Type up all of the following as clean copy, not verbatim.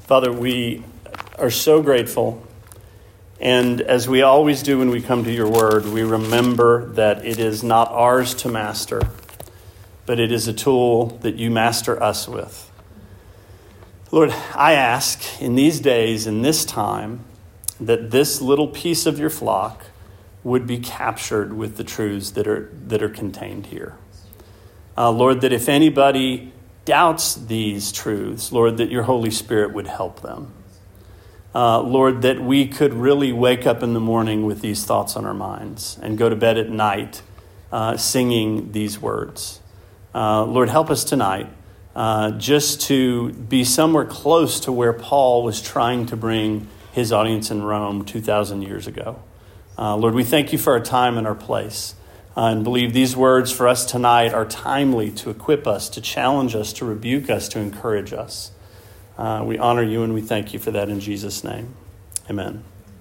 Father, we are so grateful, and as we always do when we come to your word, we remember that it is not ours to master, but it is a tool that you master us with. Lord, I ask in these days, in this time, that this little piece of your flock would be captured with the truths that are contained here. Lord, that if anybody doubts these truths, Lord, that your Holy Spirit would help them. Lord, that we could really wake up in the morning with these thoughts on our minds and go to bed at night singing these words. Lord, help us tonight just to be somewhere close to where Paul was trying to bring his audience in Rome 2,000 years ago. Lord, we thank you for our time and our place. And believe these words for us tonight are timely to equip us, to challenge us, to rebuke us, to encourage us. We honor you and we thank you for that in Jesus' name. Amen.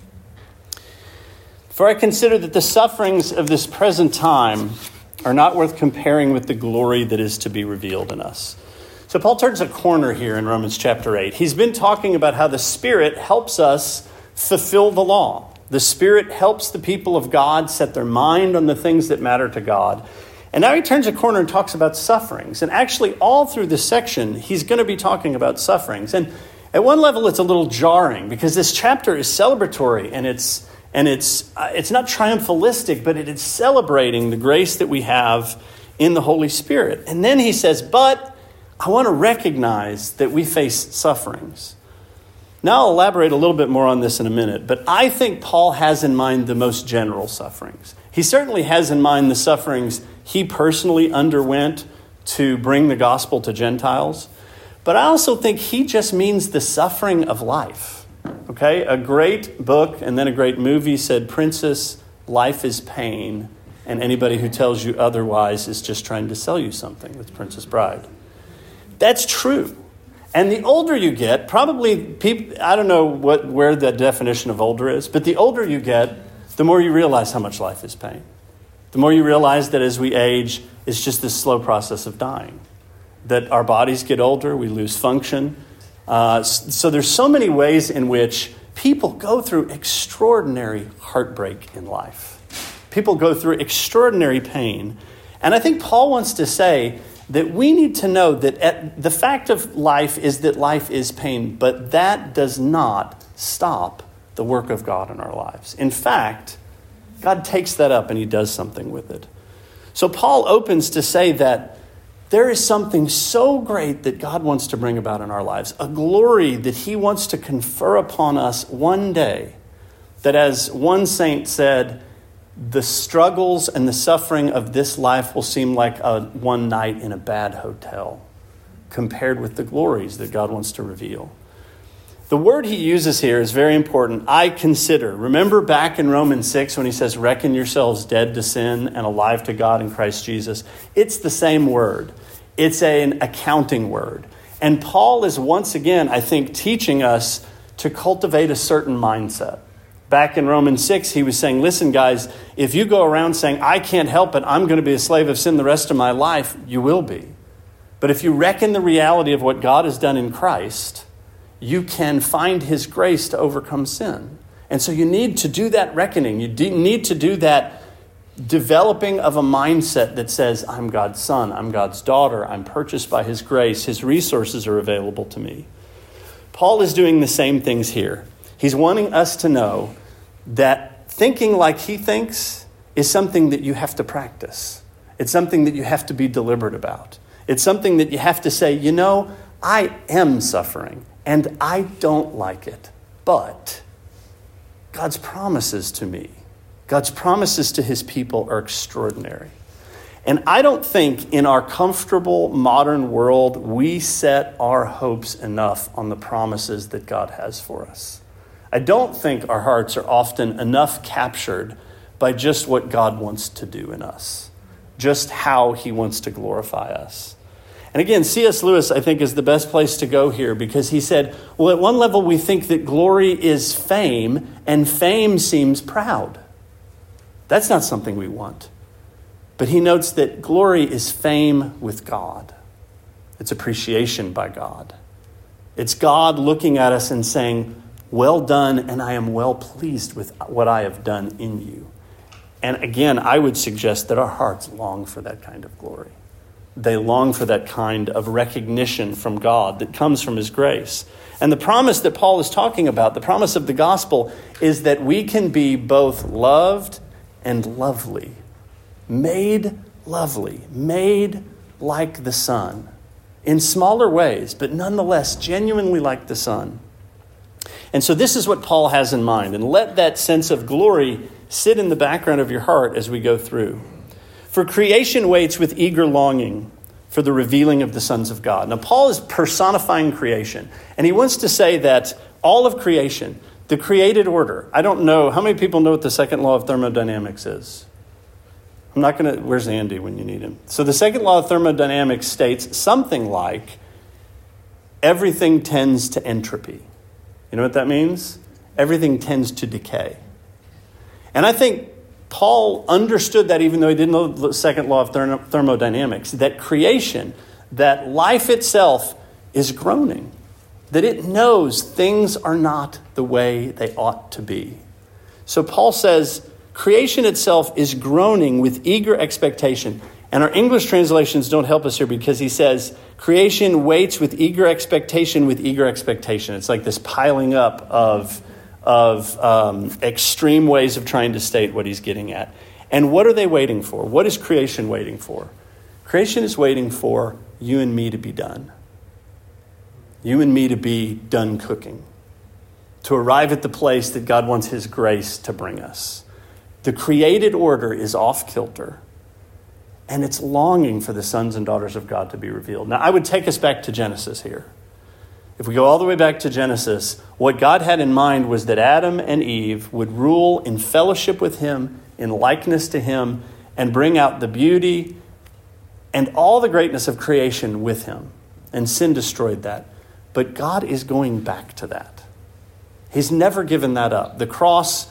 For I consider that the sufferings of this present time are not worth comparing with the glory that is to be revealed in us. So Paul turns a corner here in Romans chapter 8. He's been talking about how the Spirit helps us fulfill the law. The Spirit helps the people of God set their mind on the things that matter to God. And now he turns a corner and talks about sufferings. And actually, all through this section, he's going to be talking about sufferings. And at one level, it's a little jarring because this chapter is celebratory and it's not triumphalistic, but it is celebrating the grace that we have in the Holy Spirit. And then he says, but I want to recognize that we face sufferings. Now I'll elaborate a little bit more on this in a minute, but I think Paul has in mind the most general sufferings. He certainly has in mind the sufferings he personally underwent to bring the gospel to Gentiles, but I also think he just means the suffering of life. Okay, a great book and then a great movie said, "Princess, life is pain, and anybody who tells you otherwise is just trying to sell you something." That's Princess Bride. That's true. And the older you get, probably people, I don't know where the definition of older is, but the older you get, the more you realize how much life is pain. The more you realize that as we age, it's just this slow process of dying. That our bodies get older, we lose function. So there's so many ways in which people go through extraordinary heartbreak in life. People go through extraordinary pain. And I think Paul wants to say that we need to know that the fact of life is that life is pain, but that does not stop the work of God in our lives. In fact, God takes that up and he does something with it. So Paul opens to say that there is something so great that God wants to bring about in our lives, a glory that he wants to confer upon us one day, that as one saint said, the struggles and the suffering of this life will seem like one night in a bad hotel compared with the glories that God wants to reveal. The word he uses here is very important. I consider. Remember back in Romans 6 when he says, reckon yourselves dead to sin and alive to God in Christ Jesus. It's the same word. It's an accounting word. And Paul is once again, I think, teaching us to cultivate a certain mindset. Back in Romans 6, he was saying, listen, guys, if you go around saying, I can't help it, I'm going to be a slave of sin the rest of my life, you will be. But if you reckon the reality of what God has done in Christ, you can find his grace to overcome sin. And so you need to do that reckoning. You need to do that developing of a mindset that says, I'm God's son, I'm God's daughter, I'm purchased by his grace, his resources are available to me. Paul is doing the same things here. He's wanting us to know that thinking like he thinks is something that you have to practice. It's something that you have to be deliberate about. It's something that you have to say, you know, I am suffering and I don't like it, but God's promises to me, God's promises to his people are extraordinary. And I don't think in our comfortable modern world, we set our hopes enough on the promises that God has for us. I don't think our hearts are often enough captured by just what God wants to do in us, just how he wants to glorify us. And again, C.S. Lewis, I think, is the best place to go here because he said, well, at one level, we think that glory is fame and fame seems proud. That's not something we want. But he notes that glory is fame with God. It's appreciation by God. It's God looking at us and saying, well done, and I am well pleased with what I have done in you. And again, I would suggest that our hearts long for that kind of glory. They long for that kind of recognition from God that comes from his grace. And the promise that Paul is talking about, the promise of the gospel, is that we can be both loved and lovely, made like the Son, in smaller ways, but nonetheless genuinely like the Son. And so this is what Paul has in mind. And let that sense of glory sit in the background of your heart as we go through. For creation waits with eager longing for the revealing of the sons of God. Now, Paul is personifying creation. And he wants to say that all of creation, the created order, I don't know, how many people know what the second law of thermodynamics is? I'm not going to, where's Andy when you need him? So the second law of thermodynamics states something like, everything tends to entropy. You know what that means? Everything tends to decay. And I think Paul understood that, even though he didn't know the second law of thermodynamics, that creation, that life itself is groaning, that it knows things are not the way they ought to be. So Paul says creation itself is groaning with eager expectation. And our English translations don't help us here, because he says creation waits with eager expectation, with eager expectation. It's like this piling up of extreme ways of trying to state what he's getting at. And what are they waiting for? What is creation waiting for? Creation is waiting for you and me to be done. You and me to be done cooking. To arrive at the place that God wants his grace to bring us. The created order is off kilter. And it's longing for the sons and daughters of God to be revealed. Now, I would take us back to Genesis here. If we go all the way back to Genesis, what God had in mind was that Adam and Eve would rule in fellowship with him, in likeness to him, and bring out the beauty and all the greatness of creation with him. And sin destroyed that. But God is going back to that. He's never given that up. The cross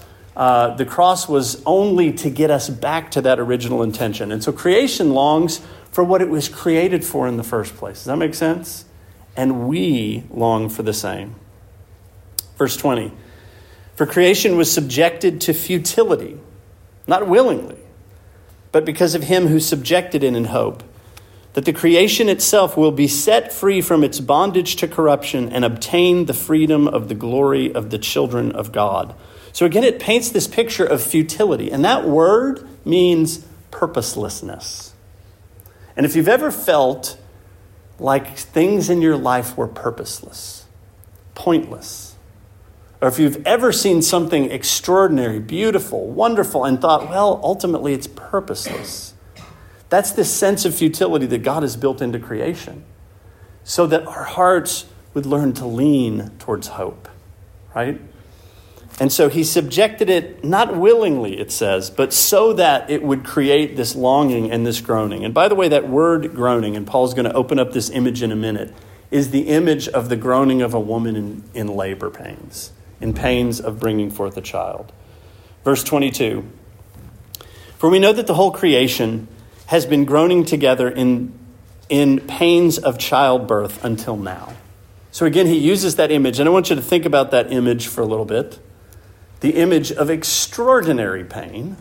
was only to get us back to that original intention. And so creation longs for what it was created for in the first place. Does that make sense? And we long for the same. Verse 20. For creation was subjected to futility, not willingly, but because of him who subjected it in hope, that the creation itself will be set free from its bondage to corruption and obtain the freedom of the glory of the children of God. So again, it paints this picture of futility. And that word means purposelessness. And if you've ever felt like things in your life were purposeless, pointless, or if you've ever seen something extraordinary, beautiful, wonderful, and thought, well, ultimately it's purposeless. That's this sense of futility that God has built into creation, so that our hearts would learn to lean towards hope, right? And so he subjected it, not willingly, it says, but so that it would create this longing and this groaning. And by the way, that word groaning, and Paul's going to open up this image in a minute, is the image of the groaning of a woman in labor pains, in pains of bringing forth a child. Verse 22, for we know that the whole creation has been groaning together in pains of childbirth until now. So again, he uses that image, and I want you to think about that image for a little bit. The image of extraordinary pain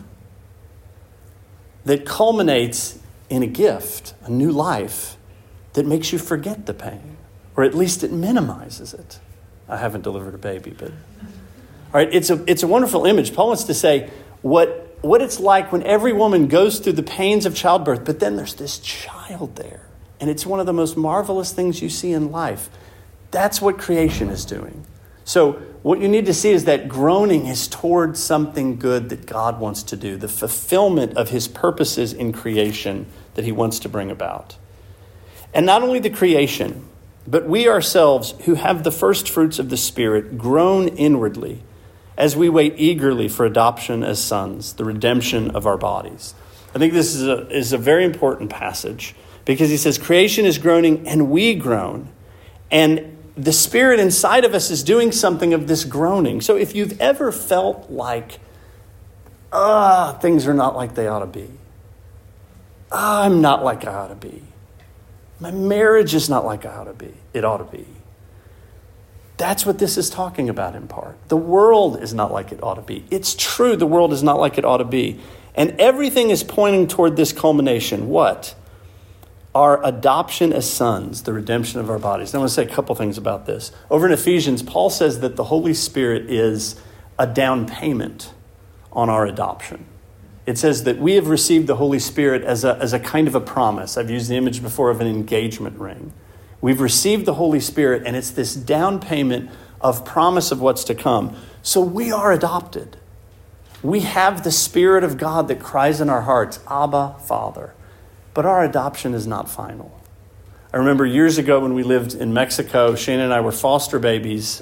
that culminates in a gift, a new life that makes you forget the pain, or at least it minimizes it. I haven't delivered a baby, but all right, it's a wonderful image. Paul wants to say what it's like when every woman goes through the pains of childbirth, but then there's this child there, and it's one of the most marvelous things you see in life. That's what creation is doing. So what you need to see is that groaning is towards something good that God wants to do, the fulfillment of his purposes in creation that he wants to bring about. And not only the creation, but we ourselves who have the first fruits of the Spirit groan inwardly as we wait eagerly for adoption as sons, the redemption of our bodies. I think this is a very important passage, because he says creation is groaning and we groan. And the Spirit inside of us is doing something of this groaning. So if you've ever felt like, things are not like they ought to be. I'm not like I ought to be. My marriage is not like it ought to be. That's what this is talking about in part. The world is not like it ought to be. It's true, the world is not like it ought to be. And everything is pointing toward this culmination. What? Our adoption as sons, the redemption of our bodies. And I want to say a couple things about this. Over in Ephesians, Paul says that the Holy Spirit is a down payment on our adoption. It says that we have received the Holy Spirit as a kind of a promise. I've used the image before of an engagement ring. We've received the Holy Spirit, and it's this down payment of promise of what's to come. So we are adopted. We have the Spirit of God that cries in our hearts, Abba, Father. But our adoption is not final. I remember years ago when we lived in Mexico, Shane and I were foster parents.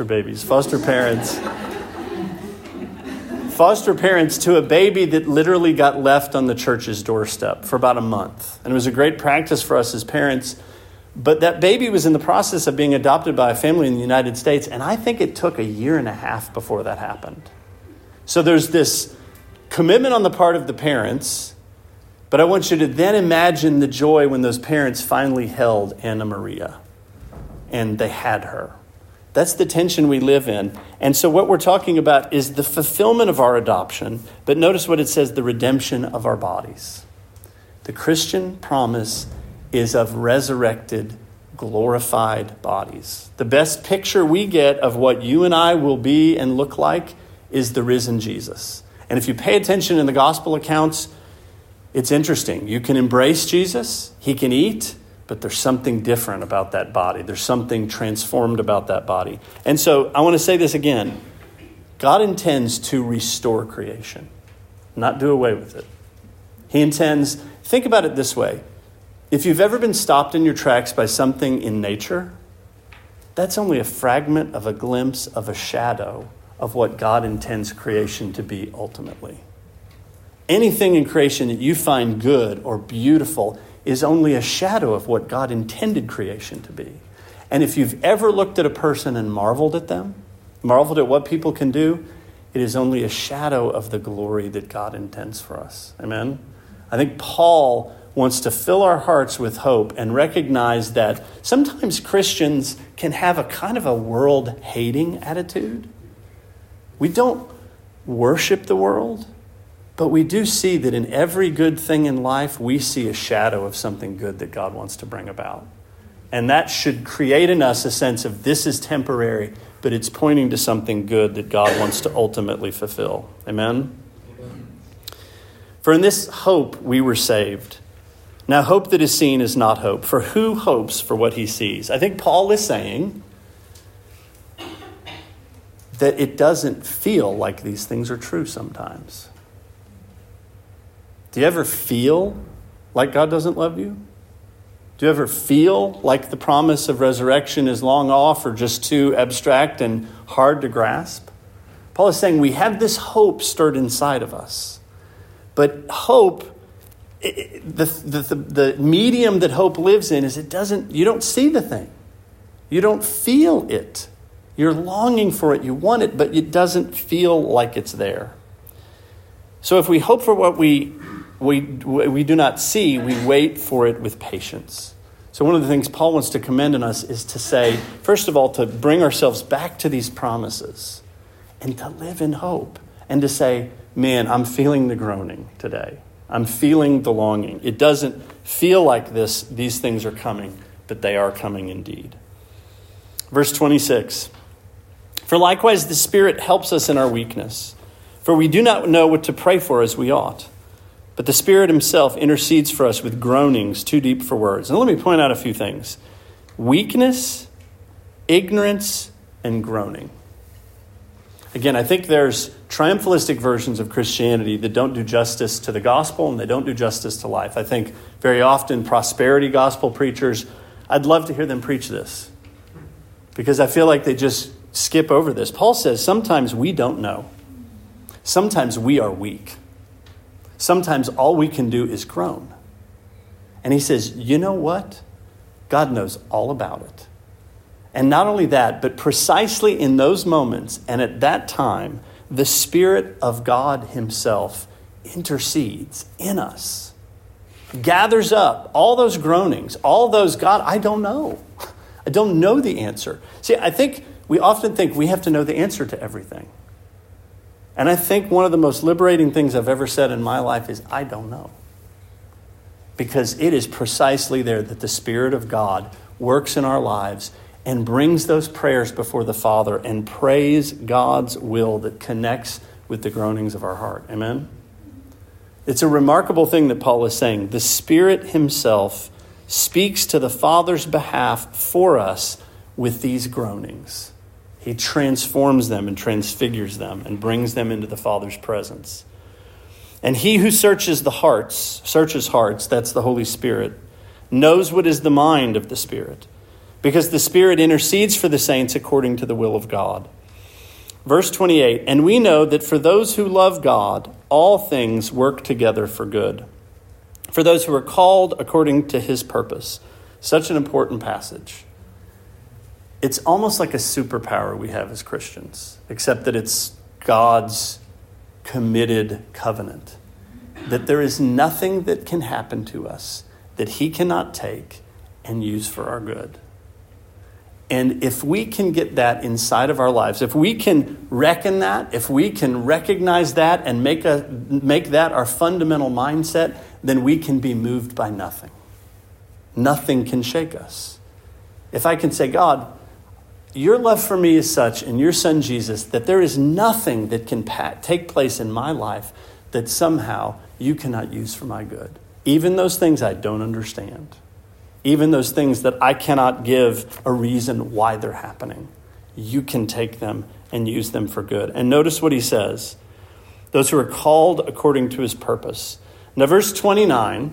Foster parents to a baby that literally got left on the church's doorstep for about a month. And it was a great practice for us as parents. But that baby was in the process of being adopted by a family in the United States, and I think it took a year and a half before that happened. So there's this commitment on the part of the parents, but I want you to then imagine the joy when those parents finally held Anna Maria, and they had her. That's the tension we live in. And so what we're talking about is the fulfillment of our adoption, but notice what it says, the redemption of our bodies. The Christian promise is of resurrected, glorified bodies. The best picture we get of what you and I will be and look like is the risen Jesus. And if you pay attention in the gospel accounts, it's interesting. You can embrace Jesus, he can eat, but there's something different about that body. There's something transformed about that body. And so I want to say this again. God intends to restore creation, not do away with it. He intends, think about it this way. If you've ever been stopped in your tracks by something in nature, that's only a fragment of a glimpse of a shadow of what God intends creation to be ultimately. Anything in creation that you find good or beautiful is only a shadow of what God intended creation to be. And if you've ever looked at a person and marveled at them, marveled at what people can do, it is only a shadow of the glory that God intends for us. Amen? I think Paul wants to fill our hearts with hope and recognize that sometimes Christians can have a kind of a world-hating attitude. We don't worship the world, but we do see that in every good thing in life, we see a shadow of something good that God wants to bring about. And that should create in us a sense of this is temporary, but it's pointing to something good that God wants to ultimately fulfill. Amen? For in this hope we were saved. Now, hope that is seen is not hope, for who hopes for what he sees? I think Paul is saying that it doesn't feel like these things are true sometimes. Do you ever feel like God doesn't love you? Do you ever feel like the promise of resurrection is long off or just too abstract and hard to grasp? Paul is saying we have this hope stirred inside of us. But hope, the medium that hope lives in is you don't see the thing. You don't feel it. You're longing for it. You want it, but it doesn't feel like it's there. So if we hope for what we do not see, we wait for it with patience. So one of the things Paul wants to commend in us is to say, first of all, to bring ourselves back to these promises and to live in hope and to say, man, I'm feeling the groaning today. I'm feeling the longing. It doesn't feel like these things are coming, but they are coming indeed. Verse 26, for likewise the Spirit helps us in our weakness, for we do not know what to pray for as we ought. But the Spirit himself intercedes for us with groanings too deep for words. And let me point out a few things. Weakness, ignorance, and groaning. Again, I think there's triumphalistic versions of Christianity that don't do justice to the gospel and they don't do justice to life. I think very often prosperity gospel preachers, I'd love to hear them preach this because I feel like they just skip over this. Paul says sometimes we don't know. Sometimes we are weak. Sometimes all we can do is groan. And he says, you know what? God knows all about it. And not only that, but precisely in those moments and at that time, the Spirit of God himself intercedes in us, gathers up all those groanings, all those, God, I don't know. I don't know the answer. See, I think we often think we have to know the answer to everything. And I think one of the most liberating things I've ever said in my life is, I don't know. Because it is precisely there that the Spirit of God works in our lives and brings those prayers before the Father and prays God's will that connects with the groanings of our heart. Amen? It's a remarkable thing that Paul is saying. The Spirit himself speaks to the Father's behalf for us with these groanings. He transforms them and transfigures them and brings them into the Father's presence. And he who searches hearts, that's the Holy Spirit, knows what is the mind of the Spirit, because the Spirit intercedes for the saints according to the will of God. Verse 28, and we know that for those who love God, all things work together for good, for those who are called according to his purpose. Such an important passage. It's almost like a superpower we have as Christians, except that it's God's committed covenant, that there is nothing that can happen to us that he cannot take and use for our good. And if we can get that inside of our lives, if we can reckon that, if we can recognize that and make that our fundamental mindset, then we can be moved by nothing. Nothing can shake us. If I can say, God, your love for me is such in your Son Jesus that there is nothing that can take place in my life that somehow you cannot use for my good. Even those things I don't understand. Even those things that I cannot give a reason why they're happening. You can take them and use them for good. And notice what he says. Those who are called according to his purpose. Now, verse 29.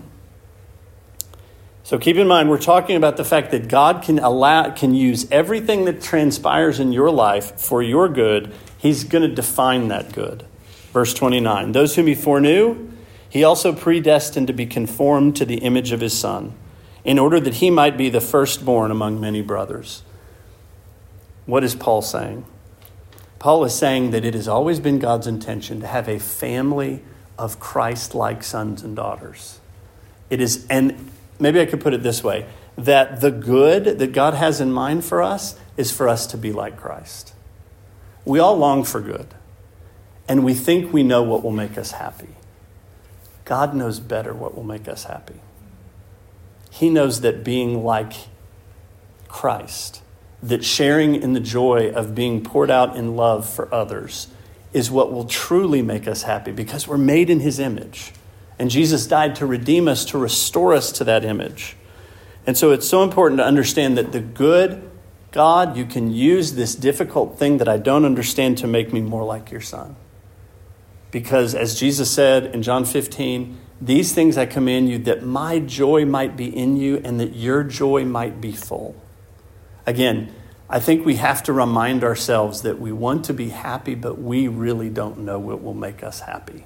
So keep in mind, we're talking about the fact that God can use everything that transpires in your life for your good. He's going to define that good. Verse 29. Those whom he foreknew, he also predestined to be conformed to the image of his Son, in order that he might be the firstborn among many brothers. What is Paul saying? Paul is saying that it has always been God's intention to have a family of Christ-like sons and daughters. It is, and maybe I could put it this way, that the good that God has in mind for us is for us to be like Christ. We all long for good, and we think we know what will make us happy. God knows better what will make us happy. He knows that being like Christ, that sharing in the joy of being poured out in love for others is what will truly make us happy, because we're made in his image. And Jesus died to redeem us, to restore us to that image. And so it's so important to understand that the good, God, you can use this difficult thing that I don't understand to make me more like your Son. Because as Jesus said in John 15, these things I command you that my joy might be in you and that your joy might be full. Again, I think we have to remind ourselves that we want to be happy, but we really don't know what will make us happy.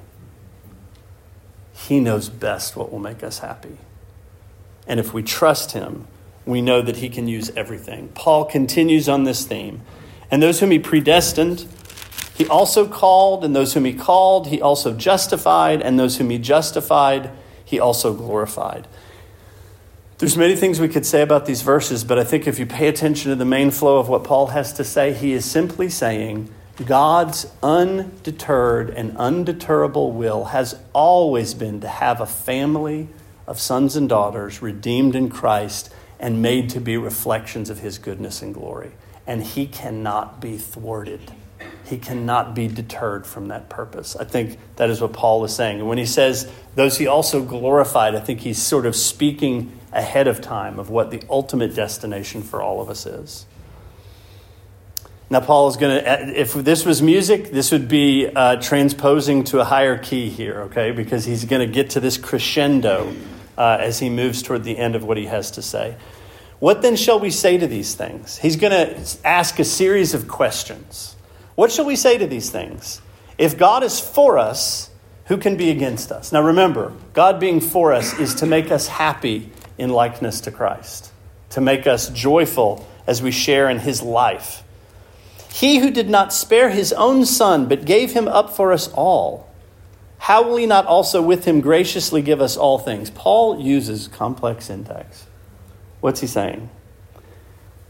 He knows best what will make us happy. And if we trust him, we know that he can use everything. Paul continues on this theme. And those whom he predestined, he also called, and those whom he called, he also justified, and those whom he justified, he also glorified. There's many things we could say about these verses, but I think if you pay attention to the main flow of what Paul has to say, he is simply saying God's undeterred and undeterrable will has always been to have a family of sons and daughters redeemed in Christ and made to be reflections of his goodness and glory. And he cannot be thwarted. He cannot be deterred from that purpose. I think that is what Paul is saying. And when he says those he also glorified, I think he's sort of speaking ahead of time of what the ultimate destination for all of us is. Now, Paul is going to, if this was music, this would be transposing to a higher key here, okay? Because he's going to get to this crescendo as he moves toward the end of what he has to say. What then shall we say to these things? He's going to ask a series of questions. What shall we say to these things? If God is for us, who can be against us? Now remember, God being for us is to make us happy in likeness to Christ, to make us joyful as we share in his life. He who did not spare his own Son, but gave him up for us all, how will he not also with him graciously give us all things? Paul uses complex syntax. What's he saying?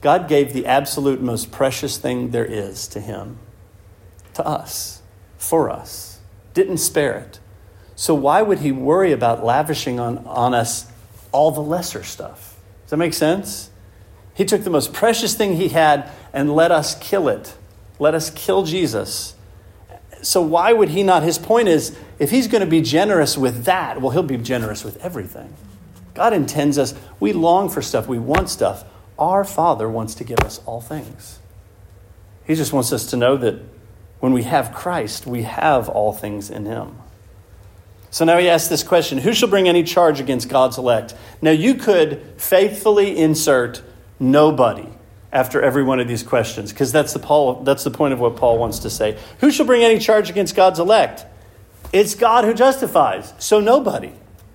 God gave the absolute most precious thing there is to him, to us, for us, didn't spare it. So why would he worry about lavishing on us all the lesser stuff? Does that make sense? He took the most precious thing he had and let us kill it. Let us kill Jesus. So why would he not? His point is, if he's going to be generous with that, well, he'll be generous with everything. God intends us. We long for stuff. We want stuff. Our Father wants to give us all things. He just wants us to know that when we have Christ, we have all things in him. So now he asks this question, who shall bring any charge against God's elect? Now you could faithfully insert nobody after every one of these questions, because that's the point of what Paul wants to say. Who shall bring any charge against God's elect? It's God who justifies, so nobody.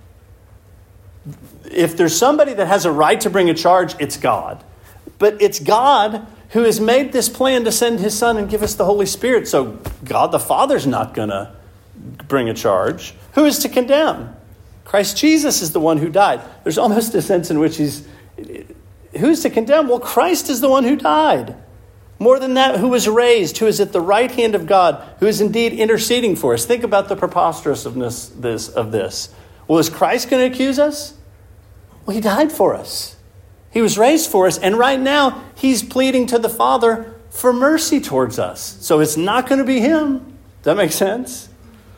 If there's somebody that has a right to bring a charge, it's God. But it's God who has made this plan to send his Son and give us the Holy Spirit. So God the Father's not going to bring a charge. Who is to condemn? Christ Jesus is the one who died. There's almost a sense in which who's to condemn? Well, Christ is the one who died. More than that, who was raised, who is at the right hand of God, who is indeed interceding for us. Think about the preposterousness of this. Well, is Christ going to accuse us? Well, he died for us. He was raised for us. And right now, he's pleading to the Father for mercy towards us. So it's not going to be him. Does that make sense?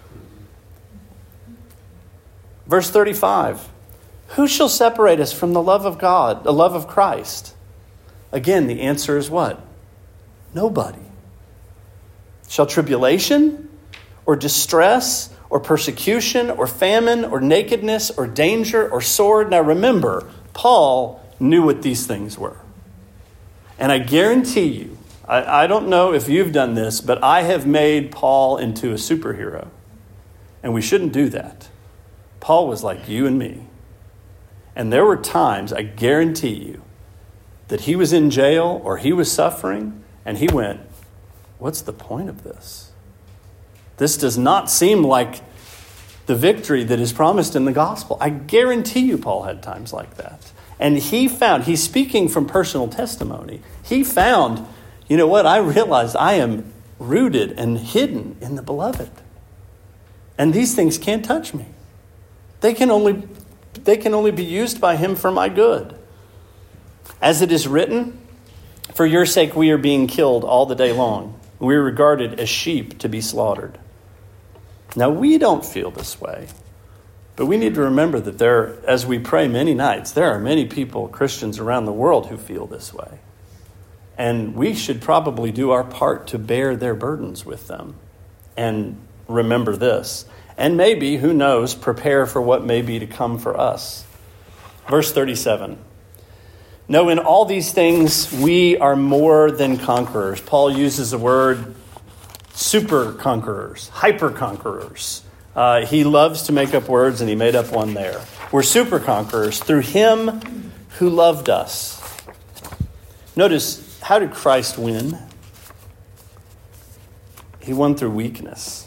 Verse 35. Who shall separate us from the love of God, the love of Christ? Again, the answer is what? Nobody. Shall tribulation or distress or persecution or famine or nakedness or danger or sword? Now remember, Paul knew what these things were. And I guarantee you, I don't know if you've done this, but I have made Paul into a superhero. And we shouldn't do that. Paul was like you and me. And there were times, I guarantee you, that he was in jail or he was suffering, and he went, what's the point of this? This does not seem like the victory that is promised in the gospel. I guarantee you Paul had times like that. And he's speaking from personal testimony. He found, you know what, I realized I am rooted and hidden in the beloved. And these things can't touch me. They can only be used by him for my good. As it is written, for your sake we are being killed all the day long. We are regarded as sheep to be slaughtered. Now we don't feel this way, but we need to remember that as we pray many nights, there are many people, Christians around the world, who feel this way. And we should probably do our part to bear their burdens with them. And remember this. And maybe, who knows, prepare for what may be to come for us. Verse 37. No, in all these things, we are more than conquerors. Paul uses the word super conquerors, hyper conquerors. He loves to make up words, and he made up one there. We're super conquerors through him who loved us. Notice, how did Christ win? He won through weakness.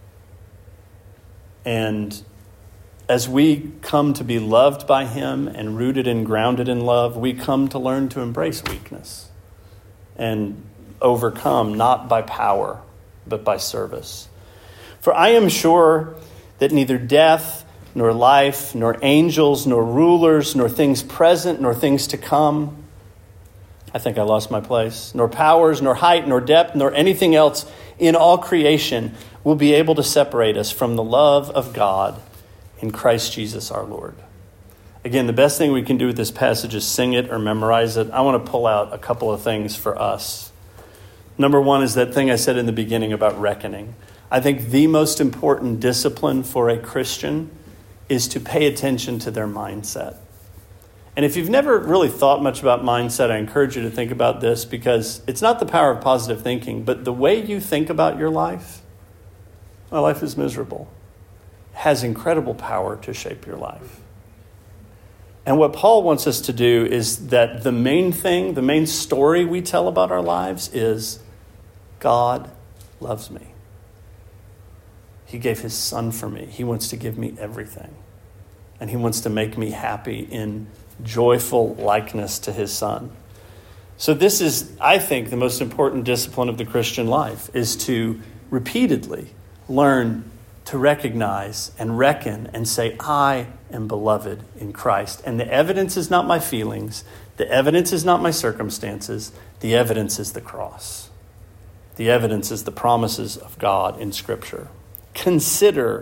And as we come to be loved by him and rooted and grounded in love, we come to learn to embrace weakness and overcome, not by power, but by service. For I am sure that neither death, nor life, nor angels, nor rulers, nor things present, nor things to come, I think I lost my place, nor powers, nor height, nor depth, nor anything else in all creation will be able to separate us from the love of God in Christ Jesus our Lord. Again, the best thing we can do with this passage is sing it or memorize it. I want to pull out a couple of things for us. Number one is that thing I said in the beginning about reckoning. I think the most important discipline for a Christian is to pay attention to their mindset. And if you've never really thought much about mindset, I encourage you to think about this, because it's not the power of positive thinking, but the way you think about your life, my life is miserable, has incredible power to shape your life. And what Paul wants us to do is that the main thing, the main story we tell about our lives is God loves me. He gave his son for me. He wants to give me everything. And he wants to make me happy in joyful likeness to his son. So this is, I think, the most important discipline of the Christian life, is to repeatedly learn to recognize and reckon and say, I am beloved in Christ. And the evidence is not my feelings. The evidence is not my circumstances. The evidence is the cross. The evidence is the promises of God in Scripture. Consider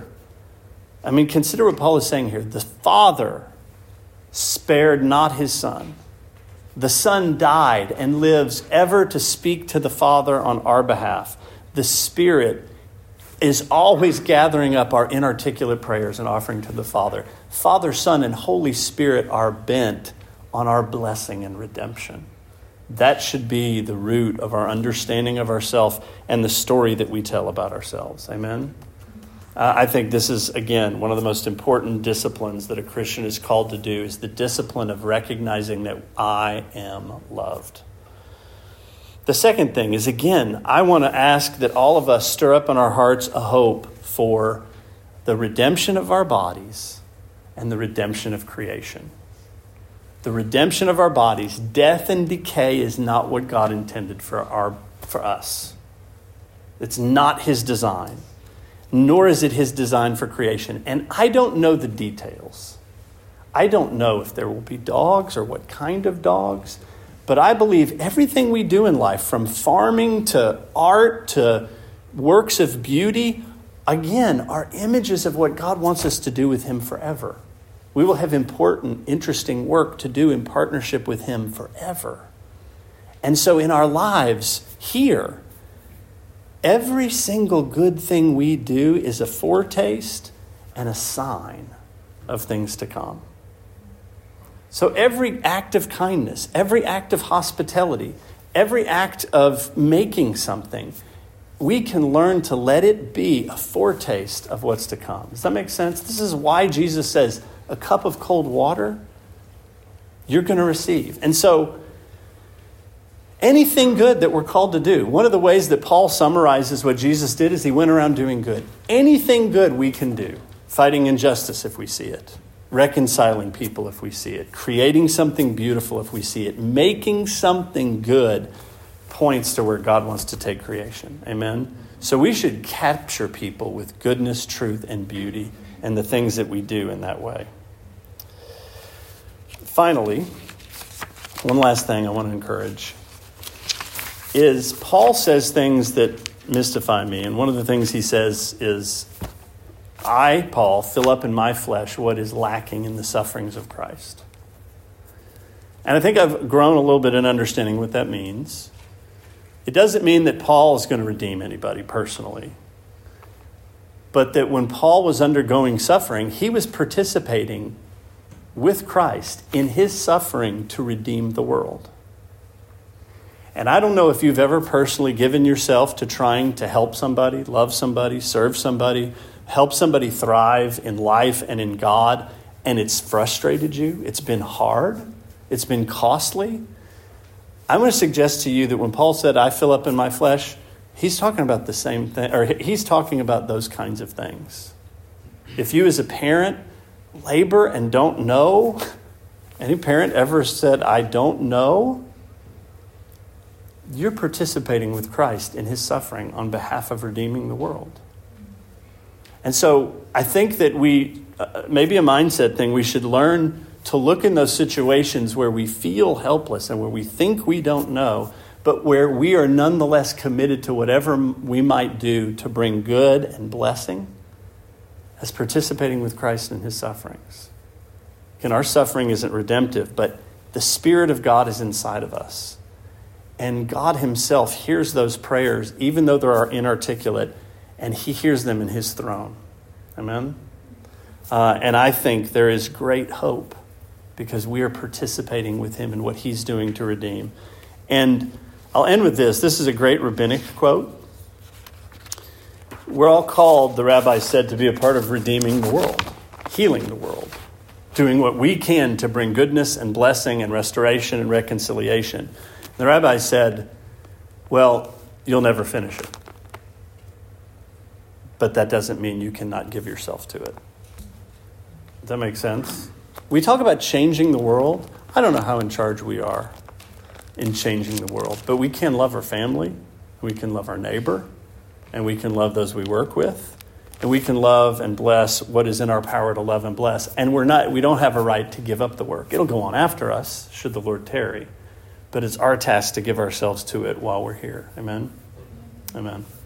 what Paul is saying here. The Father spared not his Son. The Son died and lives ever to speak to the Father on our behalf. The Spirit is always gathering up our inarticulate prayers and offering to the Father. Father, Son, and Holy Spirit are bent on our blessing and redemption. That should be the root of our understanding of ourselves and the story that we tell about ourselves. Amen? I think this is, again, one of the most important disciplines that a Christian is called to do, is the discipline of recognizing that I am loved. The second thing is, again, I want to ask that all of us stir up in our hearts a hope for the redemption of our bodies and the redemption of creation. The redemption of our bodies. Death and decay is not what God intended for us. It's not his design. Nor is it his design for creation. And I don't know the details. I don't know if there will be dogs or what kind of dogs, but I believe everything we do in life, from farming to art to works of beauty, again, are images of what God wants us to do with him forever. We will have important, interesting work to do in partnership with him forever. And so in our lives here, every single good thing we do is a foretaste and a sign of things to come. So every act of kindness, every act of hospitality, every act of making something, we can learn to let it be a foretaste of what's to come. Does that make sense? This is why Jesus says, a cup of cold water, you're going to receive. And so anything good that we're called to do. One of the ways that Paul summarizes what Jesus did is he went around doing good. Anything good we can do. Fighting injustice if we see it. Reconciling people if we see it. Creating something beautiful if we see it. Making something good points to where God wants to take creation. Amen? So we should capture people with goodness, truth, and beauty, and the things that we do in that way. Finally, one last thing I want to encourage is Paul says things that mystify me. And one of the things he says is, I, Paul, fill up in my flesh what is lacking in the sufferings of Christ. And I think I've grown a little bit in understanding what that means. It doesn't mean that Paul is going to redeem anybody personally, but that when Paul was undergoing suffering, he was participating with Christ in his suffering to redeem the world. And I don't know if you've ever personally given yourself to trying to help somebody, love somebody, serve somebody, help somebody thrive in life and in God, and it's frustrated you. It's been hard. It's been costly. I'm going to suggest to you that when Paul said, I fill up in my flesh, he's talking about the same thing, or he's talking about those kinds of things. If you as a parent labor and don't know, any parent ever said, I don't know? You're participating with Christ in his suffering on behalf of redeeming the world. And so I think that maybe a mindset thing, we should learn to look in those situations where we feel helpless and where we think we don't know, but where we are nonetheless committed to whatever we might do to bring good and blessing, as participating with Christ in his sufferings. And our suffering isn't redemptive, but the Spirit of God is inside of us. And God himself hears those prayers, even though they are inarticulate, and he hears them in his throne. Amen? And I think there is great hope because we are participating with him in what he's doing to redeem. And I'll end with this. This is a great rabbinic quote. We're all called, the rabbi said, to be a part of redeeming the world, healing the world, doing what we can to bring goodness and blessing and restoration and reconciliation. The rabbi said, well, you'll never finish it. But that doesn't mean you cannot give yourself to it. Does that make sense? We talk about changing the world. I don't know how in charge we are. in changing the world. But we can love our family, we can love our neighbor, and we can love those we work with, and we can love and bless what is in our power to love and bless. And we don't have a right to give up the work. It'll go on after us, should the Lord tarry. But it's our task to give ourselves to it while we're here. Amen? Amen.